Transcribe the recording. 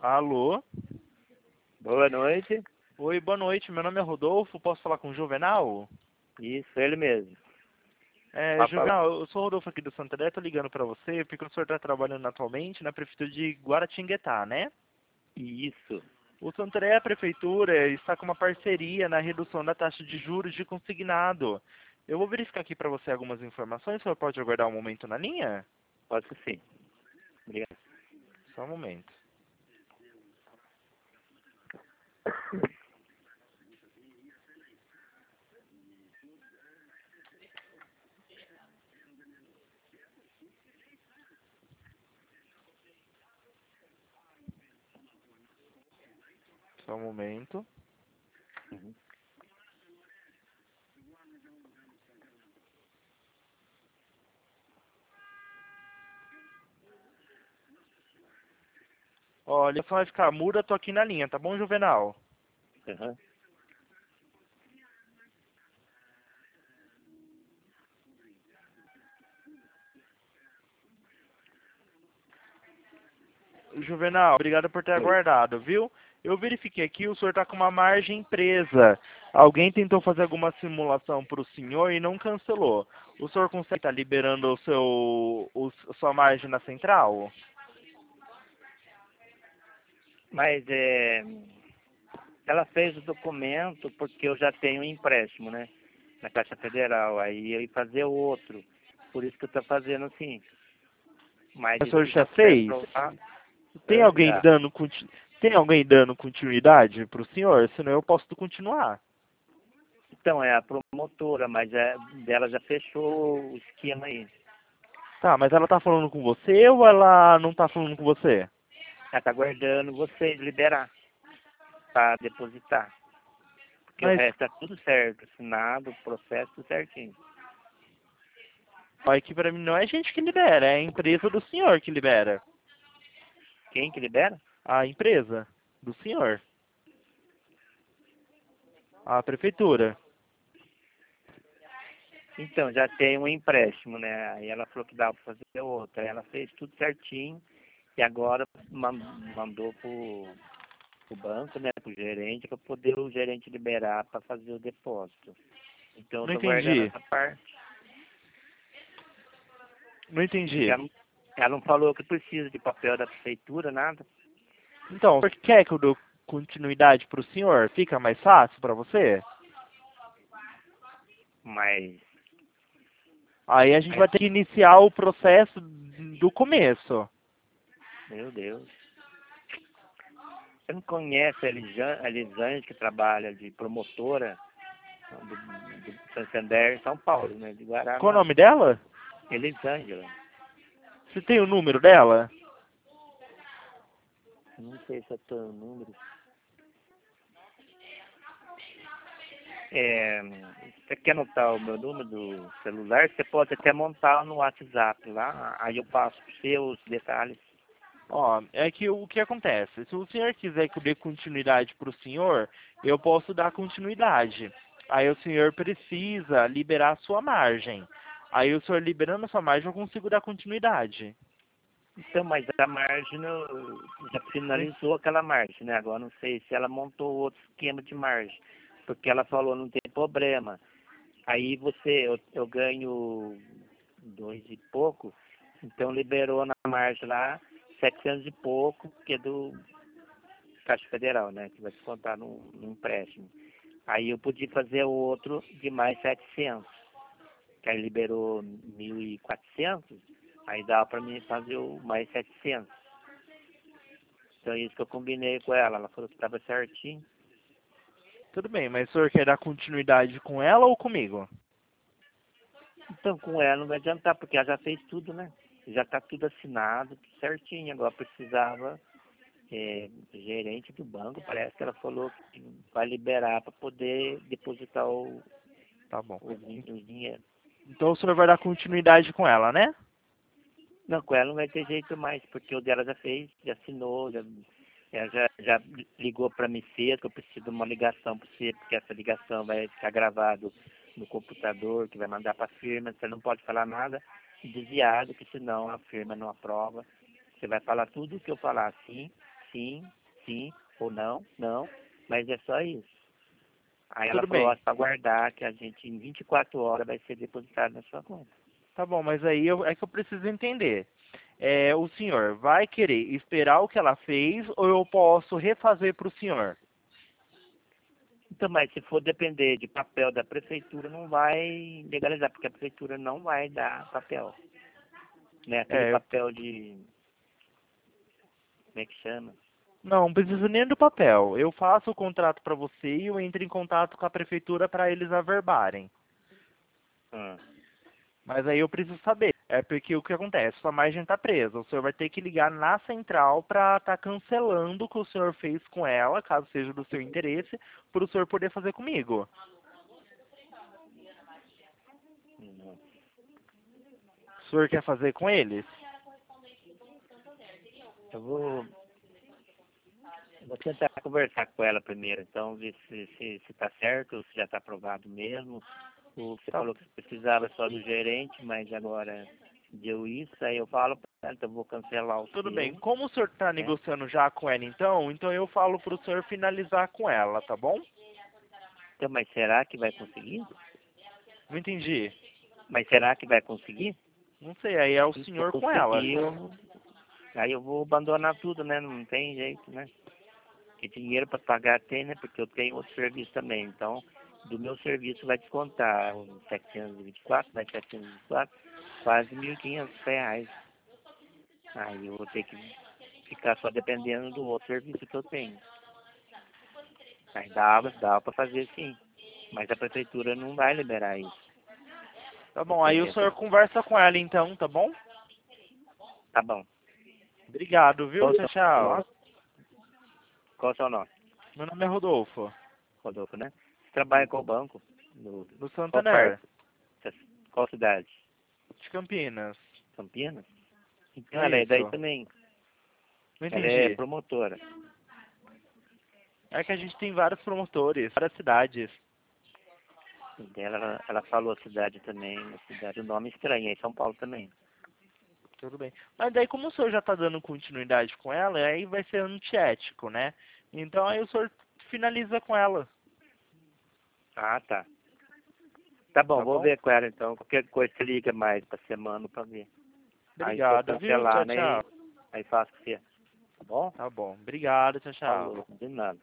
Alô? Boa noite. Oi, boa noite. Meu nome é Rodolfo. Posso falar com o Juvenal? Isso, ele mesmo. É, Pode falar. Juvenal, eu sou o Rodolfo aqui do Santander. Tô ligando pra você porque o senhor está trabalhando atualmente na prefeitura de Guaratinguetá, né? Isso. O Santander, a prefeitura, está com uma parceria na redução da taxa de juros de consignado. Eu vou verificar aqui para você algumas informações. O senhor pode aguardar um momento na linha? Pode ser sim. Obrigado. Só um momento. Só um momento. Uhum. Olha, só vai ficar muda, tô aqui na linha, tá bom, Juvenal? Uhum. Juvenal, obrigado por ter Oi. aguardado, viu? Eu verifiquei aqui, o senhor está com uma margem presa. Alguém tentou fazer alguma simulação para o senhor e não cancelou. O senhor consegue estar liberando sua margem na central? Mas ela fez o documento porque eu já tenho um empréstimo, né? Na Caixa Federal. Aí eu ia fazer outro. Por isso que eu estou fazendo assim. Mas O isso senhor que já já foi fez? aprovado. Tem alguém Já. dando, tem alguém dando continuidade para o senhor? Senão eu posso continuar. Então, é a promotora, mas dela já fechou o esquema aí. Tá, mas ela tá falando com você ou ela não tá falando com você? Ela está aguardando vocês liberar para depositar. Porque o Mas resto tá tudo certo, assinado, o processo tudo certinho. olha que para mim não é a gente que libera, é a empresa do senhor que libera. Quem que libera? A empresa do senhor. A prefeitura. Então, já tem um empréstimo, né? Aí ela falou que dava para fazer outra. Aí ela fez tudo certinho e agora mandou pro banco, né? Pro gerente, para poder o gerente liberar para fazer o depósito. Então, eu Não tô guardando entendi. essa parte. Não Porque entendi. ela não falou que precisa de papel da prefeitura, nada. Então, o senhor quer que eu dê continuidade para o senhor? Fica mais fácil para você? Mas, Aí a gente vai mas, ter que iniciar o processo do começo. meu Deus. Você não conhece a Elisângela que trabalha de promotora do Santander em São Paulo, né? De Qual o Guaraná. nome dela? Elisângela. Você tem o número dela? Não sei se eu tô no número. É, você quer anotar o meu número do celular? Você pode até montar no WhatsApp lá, aí eu passo para você os detalhes. Ó, é que o que acontece? Se o senhor quiser que eu dê continuidade para o senhor, eu posso dar continuidade. Aí o senhor precisa liberar a sua margem. Aí o senhor liberando a sua margem, eu consigo dar continuidade. Então, mas a margem já Não finalizou aquela margem, né? Agora não sei se ela montou outro esquema de margem, porque ela falou não tem problema. Aí eu ganho dois e pouco, então liberou na margem lá 700 e pouco, que é do Caixa Federal, né? Que vai descontar no empréstimo. Aí eu podia fazer o outro de mais 700, que aí liberou 1.400, aí dá para mim fazer o mais 700. Então é isso que eu combinei com ela, ela falou que estava certinho. Tudo bem, mas o senhor quer dar continuidade com ela ou comigo? Então com ela não vai adiantar, porque ela já fez tudo, né? Já está tudo assinado, tudo certinho. Agora precisava gerente do banco, parece que ela falou que vai liberar para poder depositar Tá bom. o dinheiro. Então o senhor vai dar continuidade com ela, né? Não, com ela não vai ter jeito mais, porque o dela já fez, já assinou, ela já ligou para mim cedo, que eu preciso de uma ligação para você, porque essa ligação vai ficar gravado no computador, que vai mandar para a firma, você não pode falar nada desviado, que senão a firma não aprova. Você vai falar tudo o que eu falar assim, sim, sim, ou não, não, mas é só isso. Aí ela Tudo falou, bem. ó, para guardar, que a gente em 24 horas vai ser depositado na sua conta. Tá bom, mas aí é que eu preciso entender. O senhor vai querer esperar o que ela fez ou eu posso refazer para o senhor? Então, mas se for depender de papel da prefeitura, não vai legalizar, porque a prefeitura não vai dar papel. Né? Aquele É, papel de... Como é que chama? não preciso nem do papel. Eu faço o contrato para você e eu entro em contato com a prefeitura para eles averbarem. Ah, Mas aí eu preciso saber. É porque o que acontece? Sua margem está presa. O senhor vai ter que ligar na central para estar cancelando o que o senhor fez com ela, caso seja do seu interesse, para o senhor poder fazer comigo. não. O senhor quer fazer com eles? Eu vou tentar conversar com ela primeiro, então, ver se tá certo, se já está aprovado mesmo. Você Tá, falou que precisava só do gerente, mas agora deu isso, aí eu falo para ela, então eu vou cancelar o tudo bem. seu, Como o senhor está né? negociando já com ela, então eu falo para o senhor finalizar com ela, tá bom? Então, mas será que vai conseguir? Não entendi. Mas será que vai conseguir? Não sei, aí é o Se senhor com ela. conseguir, aí eu vou abandonar tudo, né? Não tem jeito, né? Porque dinheiro para pagar tem, né? Porque eu tenho outro serviço também. Então, do meu serviço vai descontar uns 724, mais 724, quase R$ 1.500. Aí eu vou ter que ficar só dependendo do outro serviço que eu tenho. Aí dava para fazer sim. Mas a prefeitura não vai liberar isso. Tá bom, Porque aí o senhor conversa com ela então, tá bom? tá bom. Obrigado, viu? Qual o Tchau, seu tchau. nome? Qual o seu nome? Meu nome é Rodolfo, Rodolfo, né? Você trabalha com o banco? do Qual Santander, parte? Qual cidade? de Campinas. Campinas? Então ela é daí Isso, também. não Ela é entendi. promotora. É que a gente tem vários promotores, várias cidades. E dela, ela falou a cidade também, a cidade, o nome estranho, é em São Paulo também. Tudo bem. Mas daí, como o senhor já está dando continuidade com ela, aí vai ser antiético, né? Então aí o senhor finaliza com ela, Ah, tá. Tá bom, tá vou bom? ver com ela então. Qualquer coisa você liga mais pra semana pra ver. Aí se eu Obrigado, viu? cancelar, Tchau, né? tchau. Aí faço o quê? Tá bom? Tá bom. Obrigado, tchau, tchau. Falou, de nada.